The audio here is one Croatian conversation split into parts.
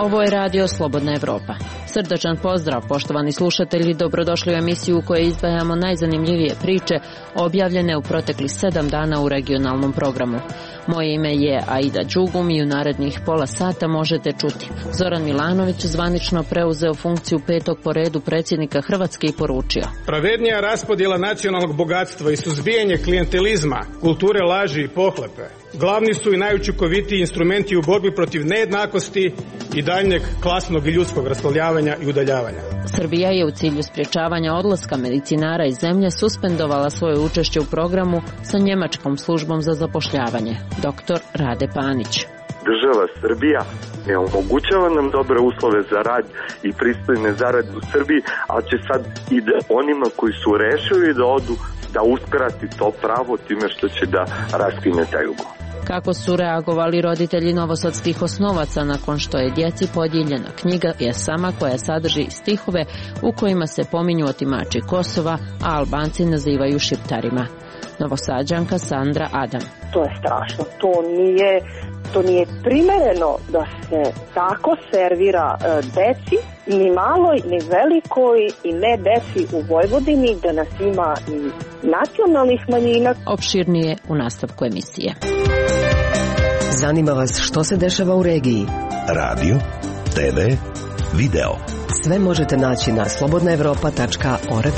Ovo je radio Slobodna Evropa. Srdačan pozdrav, poštovani slušatelji, dobrodošli u emisiju u kojoj izdvajamo najzanimljivije priče objavljene u proteklih 7 dana u regionalnom programu. Moje ime je Aida Đugum i u narednih pola sata možete čuti. Zoran Milanović zvanično preuzeo funkciju 5. po redu predsjednika Hrvatske i poručio: pravednija raspodjela nacionalnog bogatstva i suzbijanje klijentelizma, kulture laži i pohlepe glavni su i najučinkovitiji instrumenti u borbi protiv nejednakosti i daljnjeg klasnog i ljudskog raslojavanja i udaljavanja. Srbija je u cilju sprječavanja odlaska medicinara iz zemlje suspendovala svoje učešće u programu sa njemačkom službom za zapošljavanje. Dr. Rade Panić. Država Srbija ne omogućava nam dobre uslove za rad i pristojne zarade u Srbiji, ali će sad i da onima koji su rešili da odu da uskrati to pravo time što će da raskine taj ugovor. Kako su reagovali roditelji novosadskih osnovaca nakon što je djeci podijeljena knjiga Jesama koja sadrži stihove u kojima se pominju otimači Kosova, a Albanci nazivaju Šiptarima. Novosađanka Sandra Adam. To je strašno, to nije primereno da se tako servira deci, ni maloj, ni velikoj i ne deci u Vojvodini, da nas ima i nacionalnih manjina. Opširnije u nastavku emisije. Zanima vas što se dešava u regiji? Radio, TV, video. Sve možete naći na slobodnaevropa.org.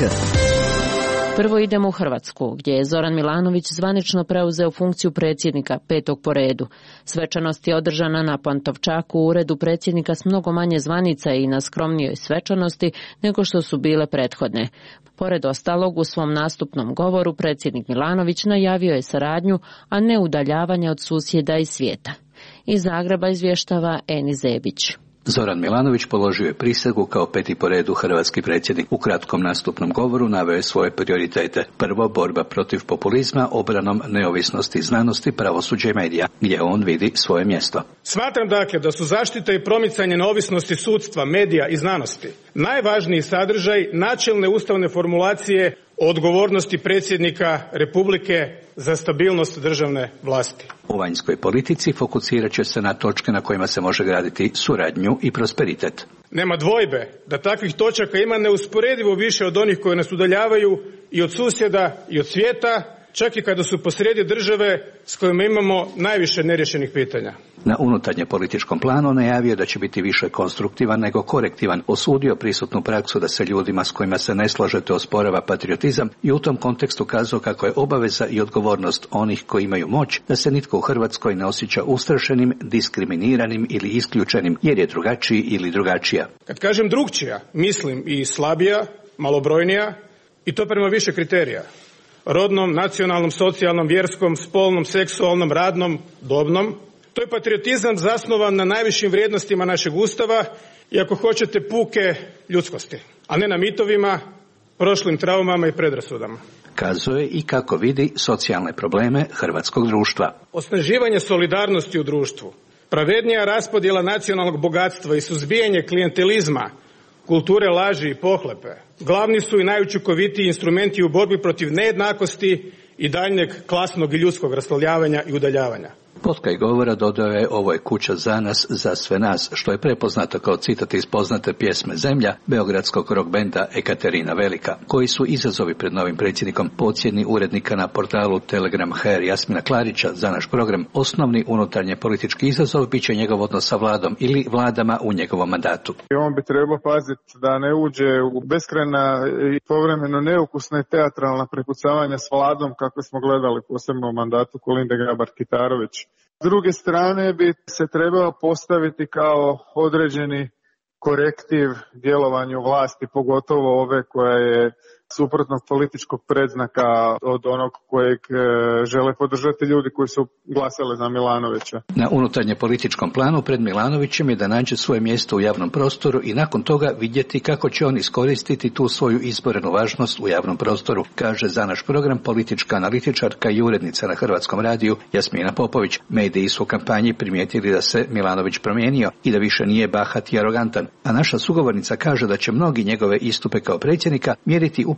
Prvo idemo u Hrvatsku, gdje je Zoran Milanović zvanično preuzeo funkciju predsjednika 5. po redu. Svečanost je održana na Pantovčaku u uredu predsjednika s mnogo manje zvanica i na skromnijoj svečanosti nego što su bile prethodne. Pored ostalog, u svom nastupnom govoru predsjednik Milanović najavio je saradnju, a ne udaljavanje od susjeda i svijeta. Iz Zagreba izvještava Eni Zebić. Zoran Milanović položio je prisegu kao 5. po redu hrvatski predsjednik. U kratkom nastupnom govoru naveo je svoje prioritete. Prvo, borba protiv populizma, obranom neovisnosti znanosti, pravosuđa i medija, gdje on vidi svoje mjesto. Smatram dakle da su zaštita i promicanje neovisnosti sudstva, medija i znanosti najvažniji sadržaj načelne ustavne formulacije o odgovornosti predsjednika Republike za stabilnost državne vlasti. U vanjskoj politici fokusirat će se na točke na kojima se može graditi suradnju i prosperitet. Nema dvojbe da takvih točaka ima neusporedivo više od onih koje nas udaljavaju i od susjeda i od svijeta, čak i kada su posrijedi države s kojima imamo najviše neriješenih pitanja. Na unutarnje političkom planu najavio da će biti više konstruktivan nego korektivan, osudio prisutnu praksu da se ljudima s kojima se ne slažete osporava patriotizam i u tom kontekstu kazao kako je obaveza i odgovornost onih koji imaju moć da se nitko u Hrvatskoj ne osjeća ustrašenim, diskriminiranim ili isključenim jer je drugačiji ili drugačija. Kad kažem drugčija, mislim i slabija, malobrojnija i to prema više kriterija. Rodnom, nacionalnom, socijalnom, vjerskom, spolnom, seksualnom, radnom, dobnom. To je patriotizam zasnovan na najvišim vrijednostima našeg Ustava i ako hoćete puke ljudskosti, a ne na mitovima, prošlim traumama i predrasudama. Kazao je i kako vidi socijalne probleme hrvatskog društva. Osnaživanje solidarnosti u društvu, pravednija raspodjela nacionalnog bogatstva i suzbijanje klijentelizma, kulture laži i pohlepe glavni su i najučinkovitiji instrumenti u borbi protiv nejednakosti i daljnjeg klasnog i ljudskog raslojavanja i udaljavanja. Potkraj govora dodao je: ovo je kuća za nas, za sve nas, što je prepoznato kao citat iz poznate pjesme Zemlja beogradskog rock benda Ekaterina Velika. Koji su izazovi pred novim predsjednikom? Po ocjeni urednika na portalu Telegram HR Jasmina Klarića za naš program, osnovni unutarnje politički izazov bit će njegov odnos sa vladom ili vladama u njegovom mandatu. On bi trebao paziti da ne uđe u beskrajna i povremeno neukusna i teatralna prepucavanja s vladom kako smo gledali posebno u mandatu Kolinde Grabar-Kitarović. S druge strane bi se trebao postaviti kao određeni korektiv djelovanju vlasti, pogotovo ove koja je suprotnog političkog predznaka od onog kojeg žele podržati ljudi koji su glasali za Milanovića. Na unutarnje političkom planu pred Milanovićem je da nađe svoje mjesto u javnom prostoru i nakon toga vidjeti kako će on iskoristiti tu svoju izborenu važnost u javnom prostoru, kaže za naš program politička analitičarka i urednica na Hrvatskom radiju Jasmina Popović. Mediji su u kampanji primijetili da se Milanović promijenio i da više nije bahat i arogantan, a naša sugovornica kaže da će mnogi njegove istupe kao predsjednika mjeriti upravo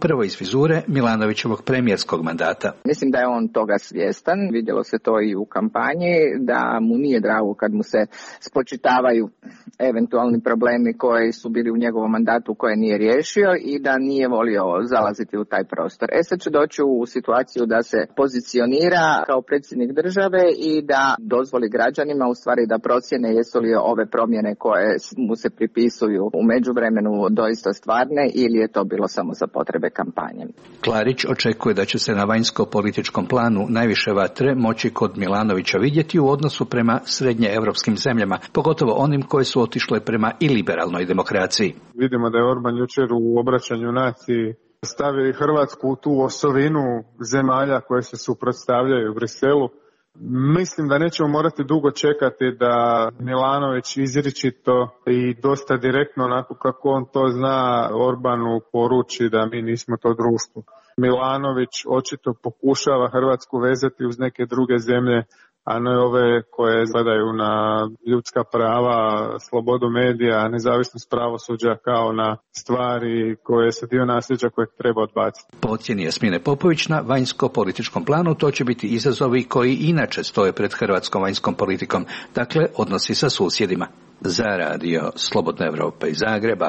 Prvo iz vizure Milanovićevog premijerskog mandata. Mislim da je on toga svjestan, vidjelo se to i u kampanji, da mu nije drago kad mu se spočitavaju eventualni problemi koji su bili u njegovom mandatu koje nije riješio i da nije volio zalaziti u taj prostor. Sad će doći u situaciju da se pozicionira kao predsjednik države i da dozvoli građanima u stvari da procjene jesu li ove promjene koje mu se pripisuju u međuvremenu doista stvarne ili je to bilo samo za potrebe kampanje. Klarić očekuje da će se na vanjsko-političkom planu najviše vatre moći kod Milanovića vidjeti u odnosu prema srednjeevropskim zemljama, pogotovo onim koje su otišle prema iliberalnoj demokraciji. Vidimo da je Orban jučer u obraćanju naciji stavio Hrvatsku u tu osovinu zemalja koje se suprotstavljaju u Briselu. Mislim da nećemo morati dugo čekati da Milanović izričito i dosta direktno, onako kako on to zna, Orbanu poruči da mi nismo to društvo. Milanović očito pokušava Hrvatsku vezati uz neke druge zemlje, a ne ove koje gledaju na ljudska prava, slobodu medija, nezavisnost pravosuđa kao na stvari koje su dio nasljeđa kojeg treba odbaciti. Po ocjeni Jasmine Popović, na vanjsko-političkom planu to će biti izazovi koji inače stoje pred hrvatskom vanjskom politikom, dakle odnosi sa susjedima. Za radio Slobodna Evropa iz Zagreba,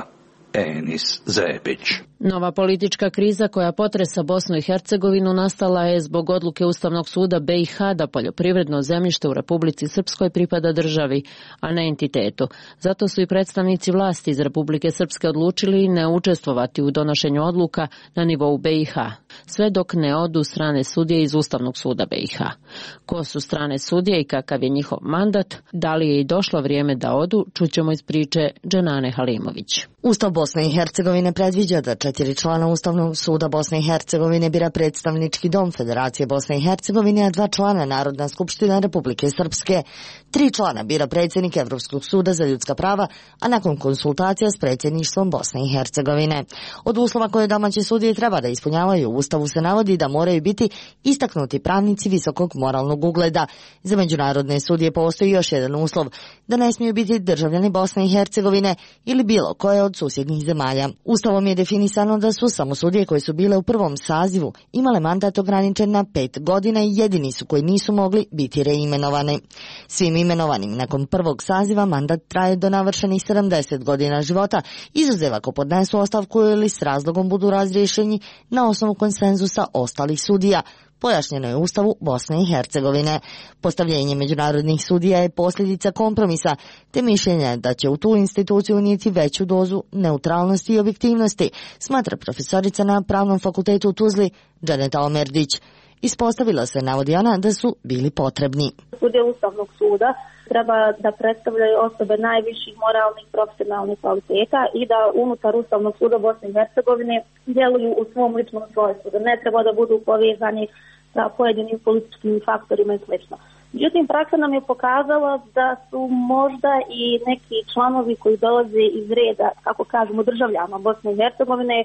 Enis Zebić. Nova politička kriza koja potresa Bosnu i Hercegovinu nastala je zbog odluke Ustavnog suda BiH da poljoprivredno zemljište u Republici Srpskoj pripada državi, a ne entitetu. Zato su i predstavnici vlasti iz Republike Srpske odlučili ne učestvovati u donošenju odluka na nivou BiH, sve dok ne odu strane sudije iz Ustavnog suda BiH. Ko su strane sudije i kakav je njihov mandat, da li je i došlo vrijeme da odu, čućemo iz priče Dženane Halimović. Ustav Bosne i Hercegovine predviđa da 4 člana Ustavnog suda Bosne i Hercegovine bira predstavnički dom Federacije Bosne i Hercegovine, a 2 člana Narodna skupština Republike Srpske. 3 člana bira predsjednik Evropskog suda za ljudska prava, a nakon konsultacija s predsjedništvom Bosne i Hercegovine. Od uslova koje domaće sudije treba da ispunjavaju u Ustavu se navodi da moraju biti istaknuti pravnici visokog moralnog ugleda. Za međunarodne sudije postoji još jedan uslov, da ne smiju biti državljani Bosne i Hercegovine ili bilo koje od susjednih zemalja. Ustavom je definisano da su samo sudije koje su bile u prvom sazivu imale mandat ograničen na 5 godina i jedini su koji nisu mogli biti reimenovani. Svim imenovanim nakon prvog saziva mandat traje do navršenih 70 godina života, izuzev ako podnesu ostavku ili s razlogom budu razriješeni na osnovu konsenzusa ostalih sudija. Pojašnjeno je u Ustavu Bosne i Hercegovine. Postavljenje međunarodnih sudija je posljedica kompromisa, te mišljenja da će u tu instituciju unijeti veću dozu neutralnosti i objektivnosti, smatra profesorica na Pravnom fakultetu u Tuzli, Dženeta Omerdić. Ispostavila se, navodi ona, da su bili potrebni. Sudije Ustavnog suda treba da predstavljaju osobe najviših moralnih profesionalnih kvaliteta i da unutar Ustavnog suda Bosne i Hercegovine djeluju u svom ličnom svojstvu, da ne treba da budu povezani sa pojedinim političkim faktorima i sl. Međutim, praksa nam je pokazala da su možda i neki članovi koji dolaze iz reda, kako kažemo, državljana Bosne i Hercegovine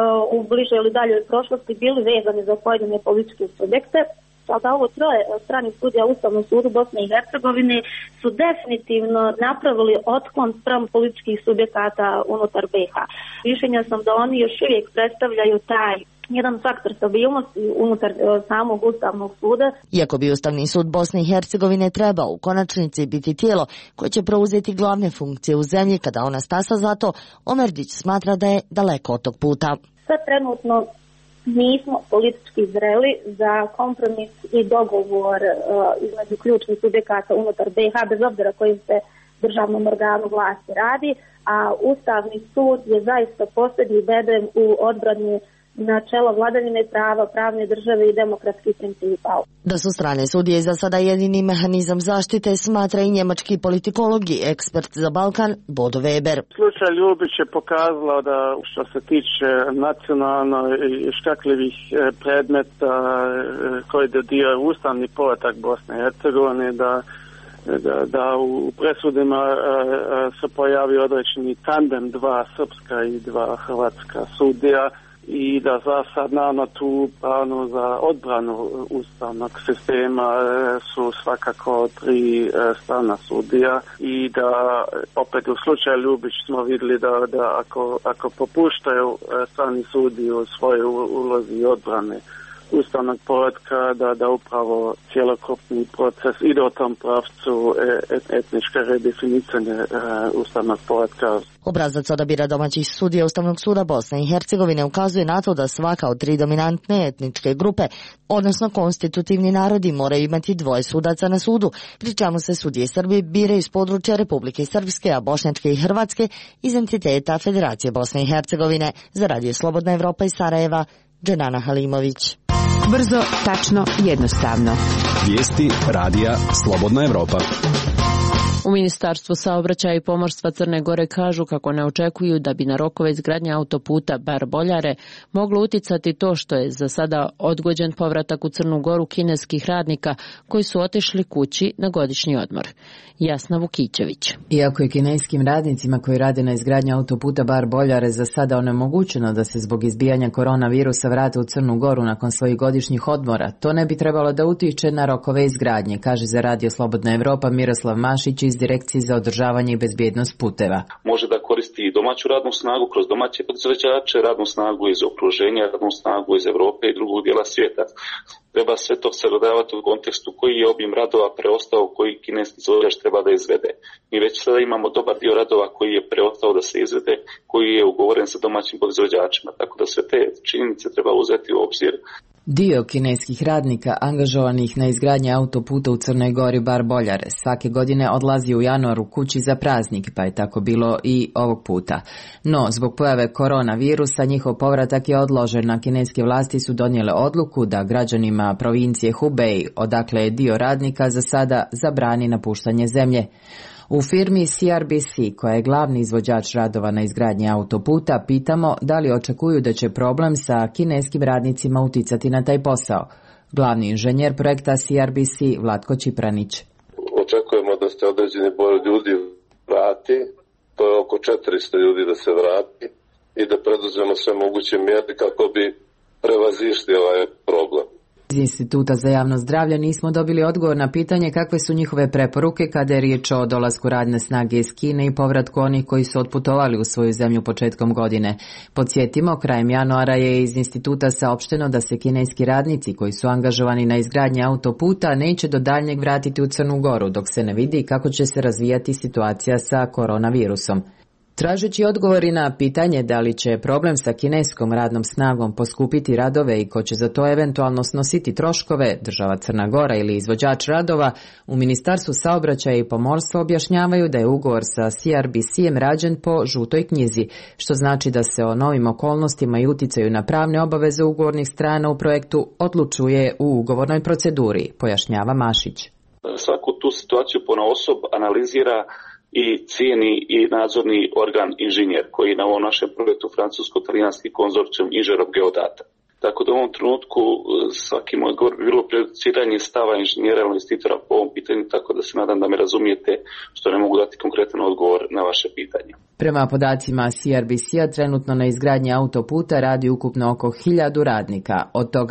u bližoj ili daljoj prošlosti bili vezani za pojedine političke subjekte. Da ovo 3 stranih sudija Ustavnog sudu Bosne i Hercegovine su definitivno napravili otklon spram političkih subjekata unutar BiH. Mišljenja sam da oni još uvijek predstavljaju taj jedan faktor stabilnosti unutar samog Ustavnog suda. Iako bi Ustavni sud Bosne i Hercegovine trebao u konačnici biti tijelo koje će preuzeti glavne funkcije u zemlji kada ona stasa za to, Omerdić smatra da je daleko od tog puta. Sad trenutno nismo politički zreli za kompromis i dogovor između ključnih subjekata unutar BiH, bez obzira kojim se državnom organu vlasti radi, a Ustavni sud je zaista posljednji bedem u odbrani načela vladavine prava, pravne države i demokratskih principa. Da su strane sudije za sada jedini mehanizam zaštite, smatra i njemački politikolog i ekspert za Balkan Bodo Weber. Slučaj Ljubić je pokazala da što se tiče nacionalno i škakljivih predmeta koji dodiraju ustavni poredak Bosne i Hercegovine, da u presudima se pojavi određeni tandem 2 srpska i 2 hrvatska sudija i da za sad naravno tu pravno za odbranu ustavnog sistema su svakako 3 strana sudija i da opet u slučaju Ljubić smo vidjeli da ako popuštaju strani sudiji u svojoj ulozi odbrane ustavnog poretka, da upravo cjelokupni proces ide u tom pravcu etničke redefinicije ustavnog poretka. Obrazac odabira domaćih sudija Ustavnog suda Bosne i Hercegovine ukazuje na to da svaka od 3 dominantne etničke grupe, odnosno konstitutivni narodi, moraju imati 2 sudaca na sudu, pri čemu se sudije Srbi biraju iz područja Republike Srpske, a bošnjačke i hrvatske iz entiteta Federacije Bosne i Hercegovine. Za Radio Slobodna Evropa iz Sarajeva, Dženana Halimović. Brzo, tačno, jednostavno. Vijesti radija Slobodna Evropa. U Ministarstvu saobraćaja i pomorstva Crne Gore kažu kako ne očekuju da bi na rokove izgradnje autoputa Bar-Boljare moglo uticati to što je za sada odgođen povratak u Crnu Goru kineskih radnika koji su otišli kući na godišnji odmor. Jasna Vukićević. Iako je kineskim radnicima koji rade na izgradnji autoputa Bar-Boljare za sada onemogućeno da se zbog izbijanja koronavirusa vrate u Crnu Goru nakon svojih godišnjih odmora, to ne bi trebalo da utiče na rokove izgradnje, kaže za Radio Slobodna Evropa Miroslav Mašić iz Direkcije za održavanje i bezbjednost puteva. Može da koristi i domaću radnu snagu kroz domaće proizvođače, radnu snagu iz okruženja, radnu snagu iz Evrope i drugog dijela svijeta. Treba sve to sagledavati u kontekstu koji je obim radova preostao, koji kineski izvođač treba da izvede. Mi već sada imamo dobar dio radova koji je preostao da se izvede, koji je ugovoren sa domaćim proizvođačima, tako da sve te činjenice treba uzeti u obzir. Dio kineskih radnika angažovanih na izgradnji autoputa u Crnoj Gori Bar-Boljare svake godine odlazi u januaru kući za praznik, pa je tako bilo i ovog puta. No, zbog pojave koronavirusa njihov povratak je odložen, a kineske vlasti su donijele odluku da građanima provincije Hubei, odakle je dio radnika, za sada zabrani napuštanje zemlje. U firmi CRBC, koja je glavni izvođač radova na izgradnji autoputa, pitamo da li očekuju da će problem sa kineskim radnicima uticati na taj posao. Glavni inženjer projekta CRBC Vlatko Čipranić. Očekujemo da se određeni broj ljudi vrati, to je oko 400 ljudi da se vrati i da preduzmemo sve moguće mjere kako bi prevazišli ovaj problem. Iz Instituta za javno zdravlje nismo dobili odgovor na pitanje kakve su njihove preporuke kada je riječ o dolasku radne snage iz Kine i povratku onih koji su otputovali u svoju zemlju početkom godine. Podsjetimo, krajem januara je iz instituta saopšteno da se kineski radnici koji su angažovani na izgradnji autoputa neće do daljnjeg vratiti u Crnu Goru, dok se ne vidi kako će se razvijati situacija sa koronavirusom. Tražeći odgovori na pitanje da li će problem sa kineskom radnom snagom poskupiti radove i ko će za to eventualno snositi troškove, država Crna Gora ili izvođač radova, u Ministarstvu saobraćaja i pomorstva objašnjavaju da je ugovor sa CRBC-em rađen po žutoj knjizi, što znači da se o novim okolnostima i uticaju na pravne obaveze ugovornih strana u projektu odlučuje u ugovornoj proceduri, pojašnjava Mašić. Svaku tu situaciju ponaosob analizira i cijeni i nadzorni organ inženjer koji je na ovom našem projektu francusko-talijanski konzorcijum inženjerov geodata. Tako da u ovom trenutku svaki moj govor bi bilo prejudiciranje stava inženjera ili investitora po ovom pitanju, tako da se nadam da me razumijete što ne mogu dati konkretan odgovor na vaše pitanje. Prema podacima CRBC-a trenutno na izgradnji autoputa radi ukupno oko 1000 radnika, od toga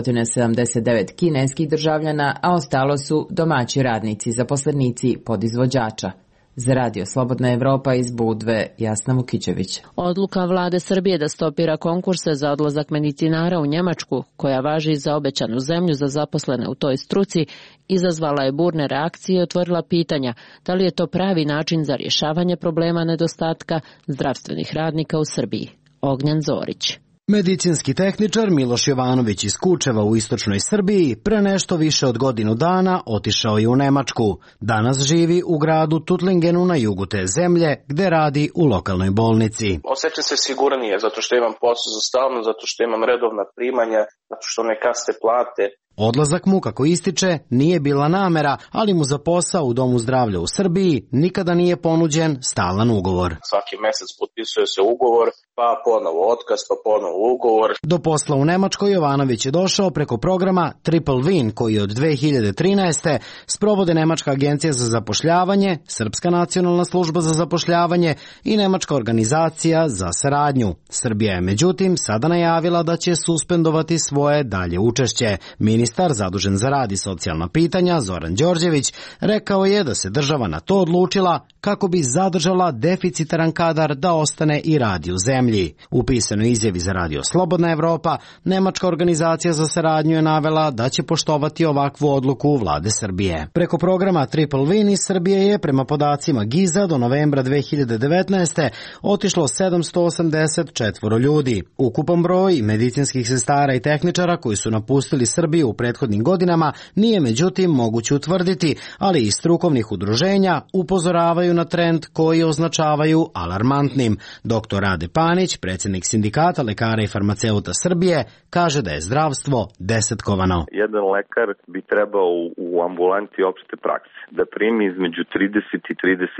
379 kineskih državljana, a ostalo su domaći radnici, zaposlenici podizvođača. Za Radio Slobodna Evropa iz Budve, Jasna Vukićević. Odluka vlade Srbije da stopira konkurse za odlazak medicinara u Njemačku, koja važi za obećanu zemlju za zaposlene u toj struci, izazvala je burne reakcije i otvorila pitanja da li je to pravi način za rješavanje problema nedostatka zdravstvenih radnika u Srbiji. Ognjan Zorić. Medicinski tehničar Miloš Jovanović iz Kučeva u istočnoj Srbiji pre nešto više od godinu dana otišao je u Nemačku. Danas živi u gradu Tuttlingenu na jugu te zemlje, gde radi u lokalnoj bolnici. Osjećam se sigurnije zato što imam posao za stalno, zato što imam redovna primanja, zato što ne kasne plate. Odlazak mu, kako ističe, nije bila namera, ali mu za posao u Domu zdravlja u Srbiji nikada nije ponuđen stalan ugovor. Svaki mesec potpisuje se ugovor, pa ponovo otkaz, pa ponovo ugovor. Do posla u Nemačkoj Jovanović je došao preko programa Triple Win, koji od 2013. sprovode Nemačka agencija za zapošljavanje, Srpska nacionalna služba za zapošljavanje i Nemačka organizacija za saradnju. Srbija je međutim sada najavila da će suspendovati svoje dalje učešće. Ministar zadužen za rad i socijalna pitanja Zoran Đorđević rekao je da se država na to odlučila kako bi zadržala deficitaran kadar da ostane i radi u zemlji. U pisanoj izjavi za Radio Slobodna Evropa, Nemačka organizacija za saradnju je navela da će poštovati ovakvu odluku vlade Srbije. Preko programa Triple Win iz Srbije je, prema podacima GIZ-a, do novembra 2019. otišlo 784 ljudi. Ukupan broj medicinskih sestara i tehničara koji su napustili Srbiju u prethodnim godinama nije međutim moguće utvrditi, ali i strukovnih udruženja upozoravaju na trend koji označavaju alarmantnim. Dr. Rade Panić, predsjednik Sindikata lekara i farmaceuta Srbije, kaže da je zdravstvo desetkovano. Jedan lekar bi trebao u ambulanti opšte prakse da primi između 30 i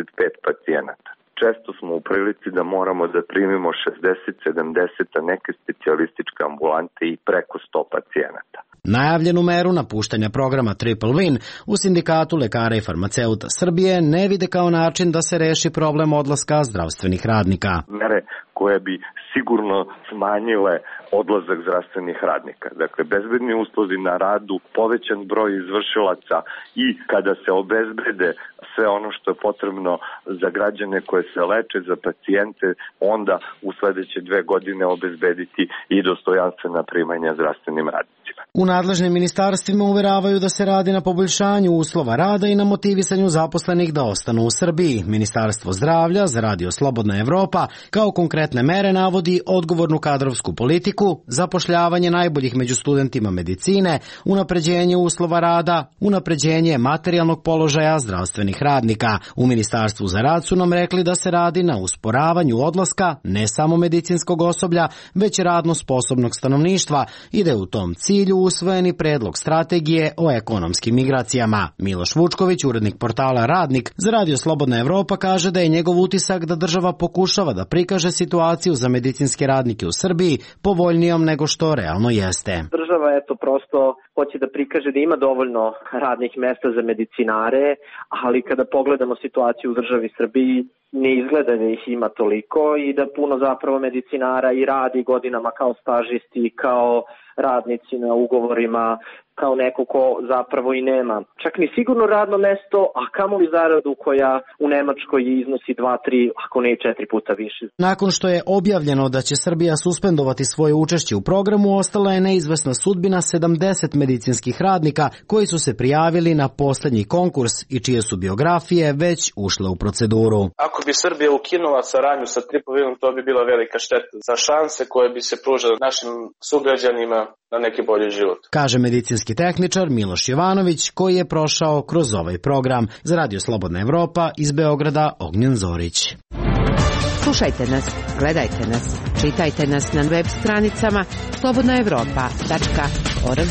35 pacijenata. Često smo u prilici da moramo da primimo 60-70, a neke specijalističke ambulante i preko 100 pacijenata. Najavljenu meru napuštanja programa Triple Win u Sindikatu lekara i farmaceuta Srbije ne vide kao način da se reši problem odlaska zdravstvenih radnika. Mere koje bi sigurno smanjile odlazak zdravstvenih radnika. Dakle, bezbedni uslovi na radu, povećan broj izvršilaca i kada se obezbede sve ono što je potrebno za građane koje se leče, za pacijente, onda u sledeće 2 godine obezbediti i dostojanstvena primanja zdravstvenim radnicima. U nadležnim ministarstvima uveravaju da se radi na poboljšanju uslova rada i na motivisanju zaposlenih da ostanu u Srbiji. Ministarstvo zdravlja za Radio Slobodna Evropa kao konkretne mere navodi odgovornu kadrovsku politiku, zapošljavanje najboljih među studentima medicine, unapređenje uslova rada, unapređenje materijalnog položaja zdravstvenih radnika. U Ministarstvu za rad su nam rekli da se radi na usporavanju odlaska ne samo medicinskog osoblja, već radno sposobnog stanovništva i da je u tom cilju usvojeni predlog strategije o ekonomskim migracijama. Miloš Vučković, urednik portala Radnik za Radio Slobodna Evropa, kaže da je njegov utisak da država pokušava da prikaže situaciju za medicinske radnike u Srbiji povoljnijom nego što realno jeste. Država prosto hoće da prikaže da ima dovoljno radnih mesta za medicinare, ali kada pogledamo situaciju u državi Srbiji, ne izgleda da ih ima toliko i da puno zapravo medicinara i radi godinama kao stažisti, kao radnici na ugovorima, kao neko ko zapravo i nema čak ni sigurno radno mesto, a kamoli zaradu koja u Nemačkoj iznosi 2-3, ako ne 4 puta više. Nakon što je objavljeno da će Srbija suspendovati svoje učešće u programu, ostala je neizvesna sudbina 70 medicinskih radnika koji su se prijavili na poslednji konkurs i čije su biografije već ušle u proceduru. Ako bi Srbija ukinula saradnju sa Triple Winom, to bi bila velika šteta za šanse koje bi se pružale našim sugrađanima na neki bolji život, kaže medicinski tehničar Miloš Jovanović, koji je prošao kroz ovaj program. Za Radio Slobodna Evropa iz Beograda, Ognjen Zorić. Slušajte nas, gledajte nas, čitajte nas na web stranicama slobodnaevropa.org.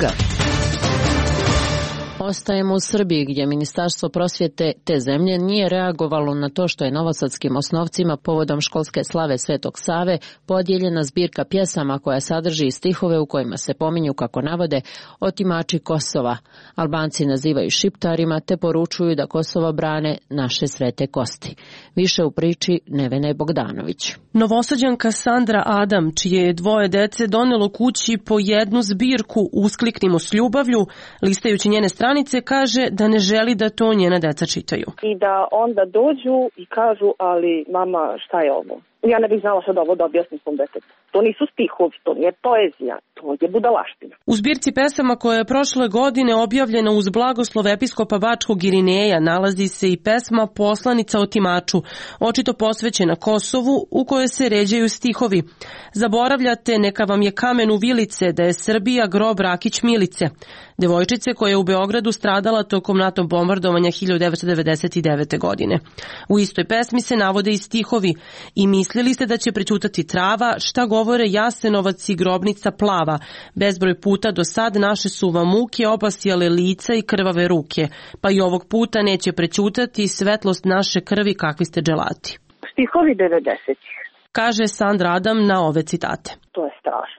Ostajemo u Srbiji, gdje Ministarstvo prosvjete te zemlje nije reagovalo na to što je novosadskim osnovcima povodom školske slave Svetog Save podijeljena zbirka pjesama koja sadrži stihove u kojima se pominju, kako navode, otimači Kosova. Albanci nazivaju šiptarima te poručuju da Kosovo brane naše svete kosti. Više u priči Nevene Bogdanović. Novosađanka Sandra Adam, čije je 2 dece donelo kući po jednu zbirku Uskliknimo s ljubavlju, listajući njene stranice, kaže da ne želi da to njena deca čitaju. I da onda dođu i kažu, ali mama, šta je ovo? Ja ne bih znala sad ovo da objasnim svom detetu. To nisu stihovi, to nije poezija, to je budalaština. U zbirci pesama koja je prošle godine objavljena uz blagoslov episkopa Bačkog Irineja nalazi se i pesma Poslanica otimaču, očito posvećena Kosovu, u kojoj se ređaju stihovi. Zaboravljate, neka vam je kamen u vilice, da je Srbija grob Rakić Milice, devojčice koja je u Beogradu stradala tokom NATO bombardovanja 1999. godine. U istoj pesmi se navode i stihovi: i mislili ste da će prećutati trava, šta god govore Jasenovac i grobnica plava. Bezbroj puta do sad naše su vam muke obasjale lica i krvave ruke, pa i ovog puta neće prećutati svetlost naše krvi kakvi ste dželati. Stihovi 90-ih. Kaže Sandra Adam na ove citate. To je strašno.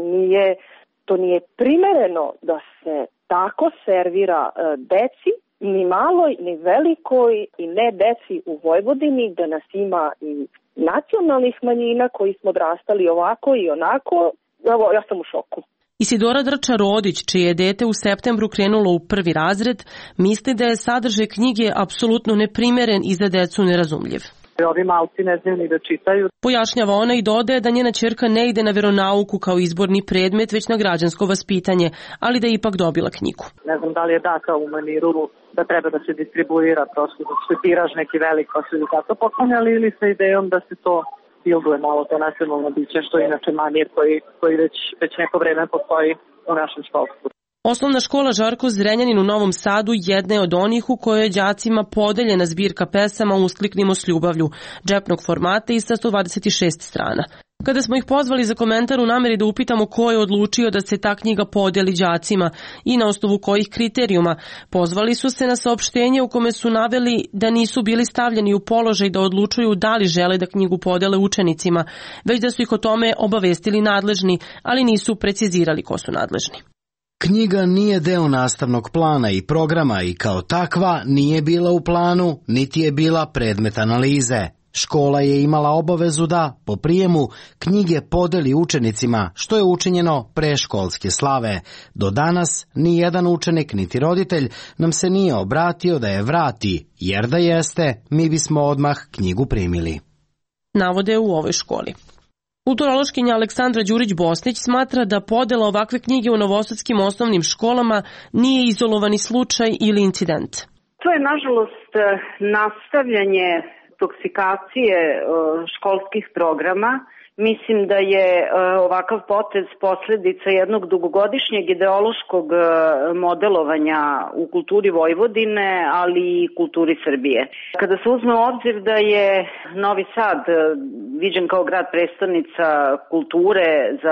To nije primereno da se tako servira deci, ni maloj, ni velikoj i ne deci u Vojvodini, da nas ima i nacionalnih manjina koji smo odrastali ovako i onako. Evo, ja sam u šoku. Isidora Drča-Rodić, čije je dete u septembru krenulo u 1. razred, misli da je sadržaj knjige apsolutno neprimeren i za decu nerazumljiv. Ovi malci ne znaju ni da čitaju. Pojašnjava ona i dodaje da njena ćerka ne ide na veronauku kao izborni predmet, već na građansko vaspitanje, ali da je ipak dobila knjigu. Ne znam da li je data u maniru da treba da se distribuira, prosto da se tiraž neki velik, pa su i tako poklonjali, ili sa idejom da se to bilduje malo to nacionalno biće, što je inače manir koji već neko vreme postoji u našem školstvu. Osnovna škola Žarko Zrenjanin u Novom Sadu jedna je od onih u kojoj je đacima podeljena zbirka pesama Uskliknimo s ljubavlju, džepnog formata i sa 126 strana. Kada smo ih pozvali za komentar u nameri da upitamo ko je odlučio da se ta knjiga podeli đacima i na osnovu kojih kriterijuma, pozvali su se na saopštenje u kome su naveli da nisu bili stavljeni u položaj da odlučuju da li žele da knjigu podele učenicima, već da su ih o tome obavestili nadležni, ali nisu precizirali ko su nadležni. Knjiga nije deo nastavnog plana i programa i kao takva nije bila u planu, niti je bila predmet analize. Škola je imala obavezu da, po prijemu, knjige podeli učenicima, što je učinjeno pre školske slave. Do danas ni jedan učenik niti roditelj nam se nije obratio da je vrati, jer da jeste, mi bismo odmah knjigu primili. Navode u ovoj školi. Kulturološkinja Aleksandra Đurić-Bosnić smatra da podela ovakve knjige u novosadskim osnovnim školama nije izolovani slučaj ili incident. To je, nažalost, nastavljanje toksikacije školskih programa. Mislim da je ovakav potez posledica jednog dugogodišnjeg ideološkog modelovanja u kulturi Vojvodine, ali i kulturi Srbije. Kada se uzme u obzir da je Novi Sad viđen kao grad prestonica kulture za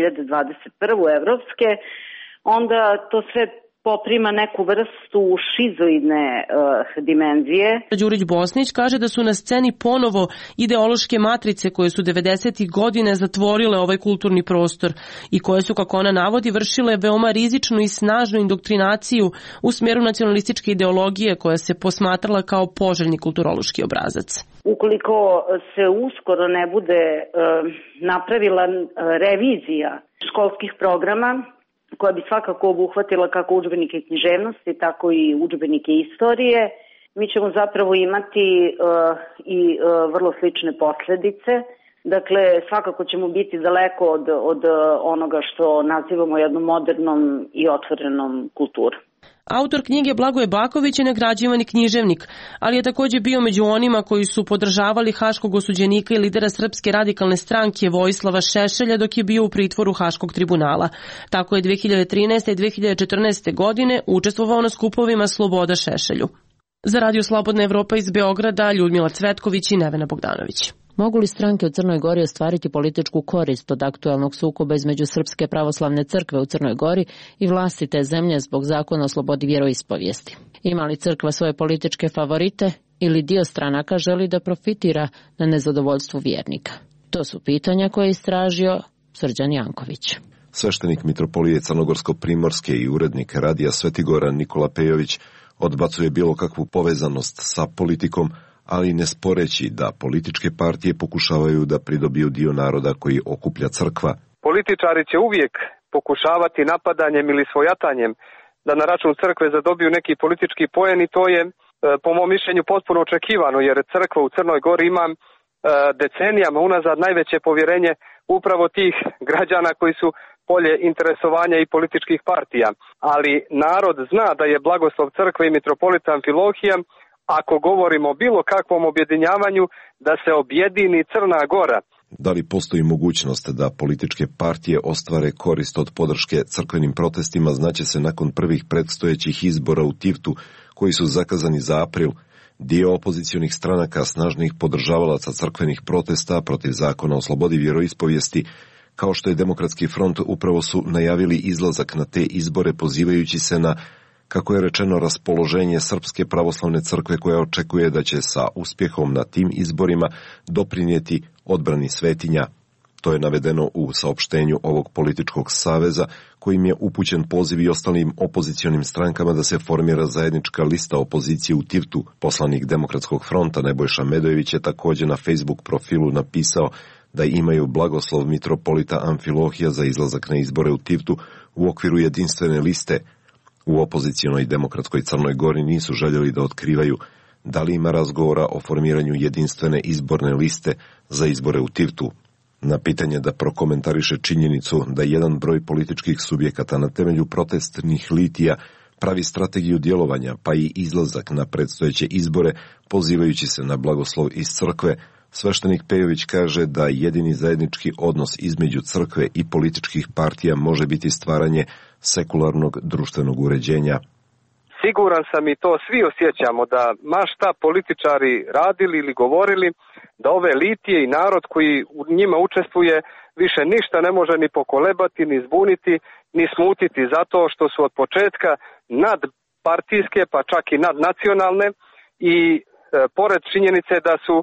2021. evropske, onda to sve poprima neku vrstu šizoidne dimenzije. Đurić-Bosnić kaže da su na sceni ponovo ideološke matrice koje su 90. godine zatvorile ovaj kulturni prostor i koje su, kako ona navodi, vršile veoma rizičnu i snažnu indoktrinaciju u smjeru nacionalističke ideologije koja se posmatrala kao poželjni kulturološki obrazac. Ukoliko se uskoro ne bude napravila revizija školskih programa, koja bi svakako obuhvatila kako udžbenike književnosti, tako i udžbenike istorije, mi ćemo zapravo imati i vrlo slične posljedice. Dakle, svakako ćemo biti daleko od onoga što nazivamo jednom modernom i otvorenom kulturom. Autor knjige Blagoje Baković je nagrađivani književnik, ali je također bio među onima koji su podržavali haškog osuđenika i lidera Srpske radikalne stranke Vojislava Šešelja dok je bio u pritvoru Haškog tribunala. Tako je 2013. i 2014. godine učestvovao na skupovima Sloboda Šešelju. Za Radio Slobodna Evropa iz Beograda, Ljudmila Cvetković i Nevena Bogdanović. Mogu li stranke u Crnoj Gori ostvariti političku korist od aktuelnog sukoba između Srpske pravoslavne crkve u Crnoj Gori i vlasti te zemlje zbog zakona o slobodi vjeroispovijesti? Ima li crkva svoje političke favorite ili dio stranaka želi da profitira na nezadovoljstvu vjernika? To su pitanja koje je istražio Srđan Janković. Sveštenik mitropolije Crnogorsko-primorske i urednik Radija Svetigora Nikola Pejović odbacuje bilo kakvu povezanost sa politikom, ali ne sporeći da političke partije pokušavaju da pridobiju dio naroda koji okuplja crkva. Političari će uvijek pokušavati napadanjem ili svojatanjem da na račun crkve zadobiju neki politički poen i to je po mom mišljenju potpuno očekivano, jer crkva u Crnoj Gori ima decenijama unazad najveće povjerenje upravo tih građana koji su polje interesovanja i političkih partija. Ali narod zna da je blagoslov crkve i mitropolita Amfilohija, ako govorimo o bilo kakvom objedinjavanju, da se objedini Crna Gora. Da li postoji mogućnost da političke partije ostvare korist od podrške crkvenim protestima, znaće se nakon prvih predstojećih izbora u Tivtu, koji su zakazani za april, Dio opozicionih stranaka snažnih podržavalaca crkvenih protesta protiv zakona o slobodi vjeroispovijesti, kao što je Demokratski front, upravo su najavili izlazak na te izbore pozivajući se na, kako je rečeno, raspoloženje Srpske pravoslavne crkve koja očekuje da će sa uspjehom na tim izborima doprinijeti odbrani svetinja. To je navedeno u saopštenju ovog političkog saveza, kojim je upućen poziv i ostalim opozicionim strankama da se formira zajednička lista opozicije u Tivtu. Poslanik Demokratskog fronta Nebojša Medojević je također na Facebook profilu napisao da imaju blagoslov mitropolita Amfilohija za izlazak na izbore u Tivtu u okviru jedinstvene liste. U opozicionoj demokratskoj Crnoj Gori nisu željeli da otkrivaju da li ima razgovora o formiranju jedinstvene izborne liste za izbore u Tivtu. Na pitanje da prokomentariše činjenicu da jedan broj političkih subjekata na temelju protestnih litija pravi strategiju djelovanja pa i izlazak na predstojeće izbore pozivajući se na blagoslov iz crkve, sveštenik Pejović kaže da jedini zajednički odnos između crkve i političkih partija može biti stvaranje sekularnog društvenog uređenja. Siguran sam i to svi osjećamo da ma šta političari radili ili govorili, da ove litije i narod koji u njima učestvuje više ništa ne može ni pokolebati, ni zbuniti, ni smutiti zato što su od početka nadpartijske pa čak i nadnacionalne i pored činjenice da su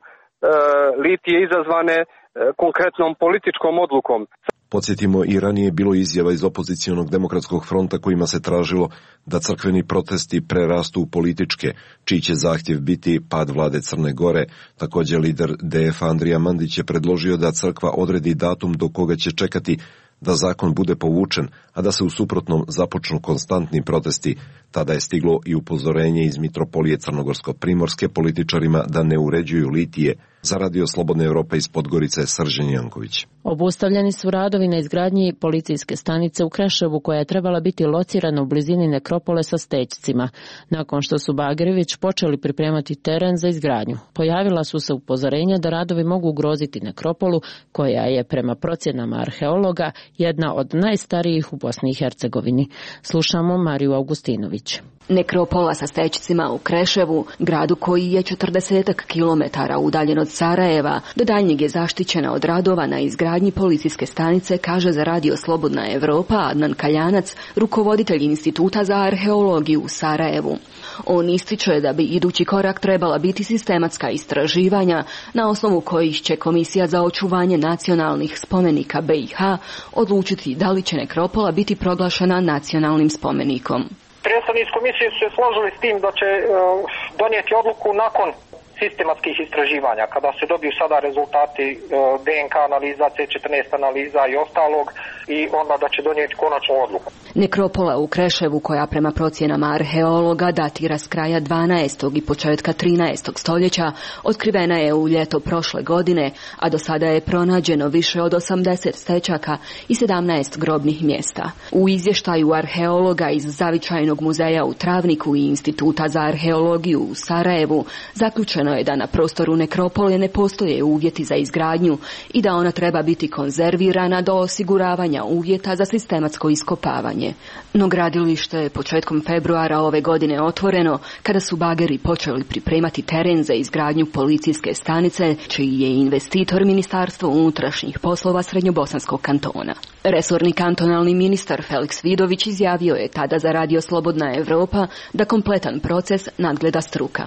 litije izazvane konkretnom političkom odlukom. Podsjetimo, i ranije bilo izjava iz opozicionog Demokratskog fronta kojima se tražilo da crkveni protesti prerastu u političke, čiji će zahtjev biti pad vlade Crne Gore. Također lider DF Andrija Mandić je predložio da crkva odredi datum do koga će čekati da zakon bude povučen, a da se u suprotnom započnu konstantni protesti. Tada je stiglo i upozorenje iz Mitropolije Crnogorsko-Primorske političarima da ne uređuju litije. Za Radio Slobodne Evrope iz Podgorice, Srđan Janković. Obustavljeni su radovi na izgradnji policijske stanice u Kreševu, koja je trebala biti locirana u blizini nekropole sa stećcima. Nakon što su bageri počeli pripremati teren za izgradnju, pojavila su se upozorenja da radovi mogu ugroziti nekropolu, koja je prema procjenama arheologa jedna od najstarijih u Bosni i Hercegovini. Slušamo Mariju Augustinović. Nekropola sa stećcima u Kreševu, gradu koji je 40 kilometara udaljen od Sarajeva, do daljnjeg je zaštićena od radova na izgradnji policijske stanice, kaže za Radio Slobodna Evropa Adnan Kaljanac, rukovoditelj Instituta za arheologiju u Sarajevu. On ističe da bi idući korak trebala biti sistematska istraživanja, na osnovu kojih će Komisija za očuvanje nacionalnih spomenika BiH odlučiti da li će nekropola biti proglašena nacionalnim spomenikom. Predstavnici komisije su se složili s tim da će donijeti odluku nakon sistematskih istraživanja, kada se dobiju sada rezultati DNK analiza, C14 analiza i ostalog, i onda da će donijeti konačnu odluku. Nekropola u Kreševu, koja prema procjenama arheologa datira s kraja 12. i početka 13. stoljeća, otkrivena je u ljeto prošle godine, a do sada je pronađeno više od 80 stećaka i 17 grobnih mjesta. U izvještaju arheologa iz Zavičajnog muzeja u Travniku i Instituta za arheologiju u Sarajevu zaključeno je da na prostoru nekropole ne postoje uvjeti za izgradnju i da ona treba biti konzervirana do osiguravanja uvjeta za sistematsko iskopavanje. No gradilište je početkom februara ove godine otvoreno, kada su bageri počeli pripremati teren za izgradnju policijske stanice, čiji je investitor Ministarstvo unutrašnjih poslova Srednjobosanskog kantona. Resorni kantonalni ministar Feliks Vidović izjavio je tada za Radio Slobodna Evropa da kompletan proces nadgleda struka.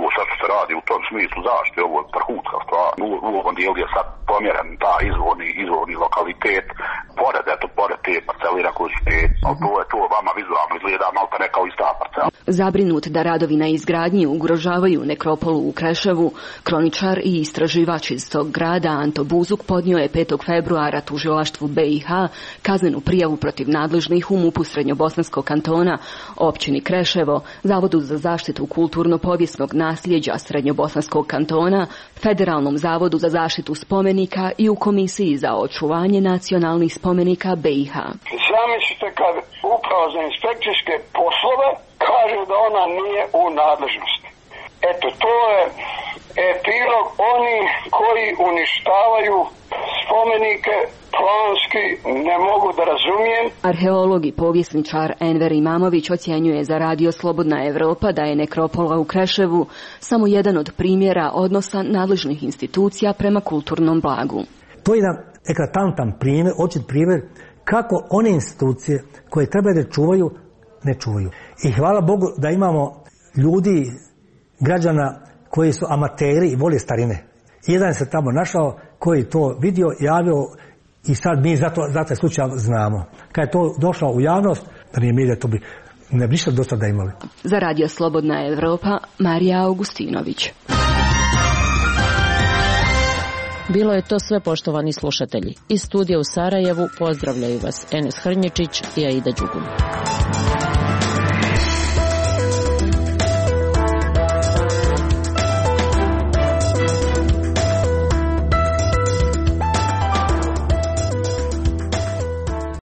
Radi u tom smislu zaštite, ovo je vrhunska stvar. U ovom dijelu je sad pomjeren ta izvorni lokalitet, pored te parcelira koju ste, to vama vizualno izgleda malo te neka ista parcela. Zabrinut da radovi na izgradnji ugrožavaju nekropolu u Kreševu, kroničar i istraživač iz tog grada Anto Buzuk podnio je 5. februara tužilaštvu BiH kaznenu prijavu protiv nadležnih u MUP-u Srednjobosanskog kantona, općini Kreševo, Zavodu za zaštitu kulturno-povijesnog nasljeđa Srednjobosanskog kantona, Federalnom zavodu za zaštitu spomenika i u Komisiji za očuvanje nacionalnih spomenika BiH. Zamislite kad Uprava za inspekcijske poslove kaže da ona nije u nadležnosti. Eto, to je epilog oni koji uništavaju spomenike planski ne mogu da razumijem. Arheolog i povjesničar Enver Imamović ocjenjuje za Radio Slobodna Evropa da je nekropola u Kreševu samo jedan od primjera odnosa nadležnih institucija prema kulturnom blagu. To je jedan eklatantan primjer, očit primjer kako one institucije koje treba da čuvaju, ne čuvaju. I hvala Bogu da imamo ljudi, građana koji su amateri i vole starine. Jedan se tamo našao koji to vidio, javio i sad mi za taj slučaj znamo. Kad je to došlo u javnost, da nije medija, to bi ne bi do sada imali. Za Radio Slobodna Evropa, Marija Augustinović. Bilo je to sve, poštovani slušatelji. Iz studija u Sarajevu pozdravljaju vas Enes Hrnječić i Aida Đugun.